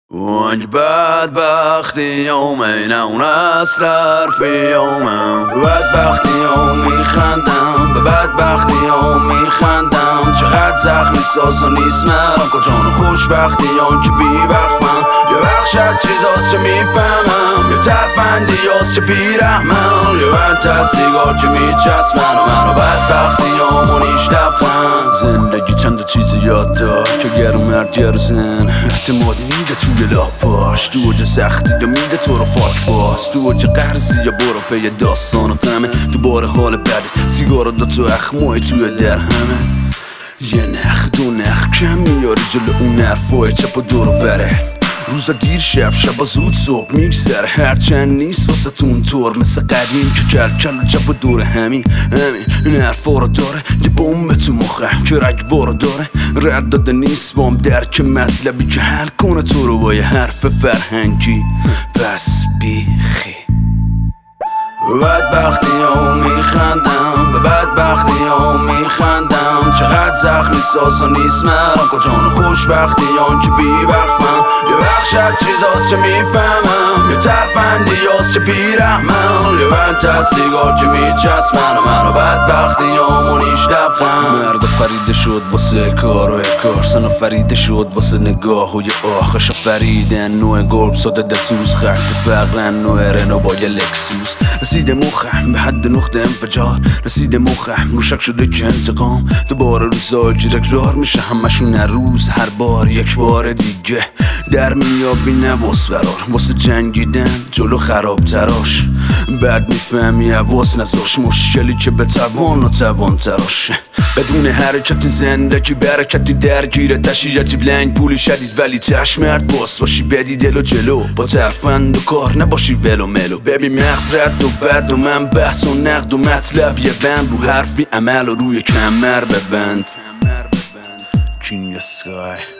وانج بدبختی یومینه اون اسرار فی یومم بدبختی یوم میخندم به بدبختی یوم میخندم چقدر زخمی ساز و نیست مرم کجان خوشبختی یان که بی وقفم یه وقت چیزاست که میفهمم یه ترفندی هاست که بیرحمم یه وقت سیگار که میچسبن و منو بدبختی یومونیش لبخند زندگی چند چیزی یاد داد که گرم مرد گر زن احتمالی نیده توی لاپاش تو اوج سختی یا میده تو رو فاک باز تو اوج قرضی یا برو پی داستان و غمه تو بار حال بده سیگار دو تو اخمای توی در همه یه نخ دو نخ کم میاری جلو اون حرفای چپ و دور و بره روزا دیر شب شبا زود صبح میگذره هرچند نیست واسه تون طور مثل قدیم که کل و جب و دور همین این حرفا رو داره یه بمب تو مخه که رگبارو داره رد داده نیست بام درک مطلبی که حل کنه تو رو با یه حرف فرهنگی پس بیخی بدبختی ها میخندم به بدبختی ها میخندم چقدر زخمی ساز و نیست مرم کجان خوشبختی هان که بی وقفم یه وقت چیزاست که میفهمم یه ترفندی هاست که بیرحمم یه وقت سیگار که میچسبن و منو بدبختی هامونیش لبخند مرد فریده شد واسه کار و کار سن فریده شد واسه نگاه و یه آخش فریدن نوع گرب ساده دلسوز خرد فقرن نوع رنو با یه لکسوس رسیده مخم به حد نقطه انفجار رسیده مخم رو شک شده که انتقام دوباره روزا جرکرار میشه همشون هر روز هر بار یک بار دیگه در میابی نباس برار واسه جنگیدن جلو خراب تراش بعد میفهمی حواس نزاش مشکلی که به توان و توان تراش بدون حرکت زندگی برکتی درگیره تشی عجیب لنگ پولی شدید ولی تش مرد باس باشی بدی دل و جلو با ترفند و کار نباشی ولو ملو ببین مغز رد و بد و من بحث و نقد و مطلب یه بند رو حرفی عمل و روی کمر ببند King of Sky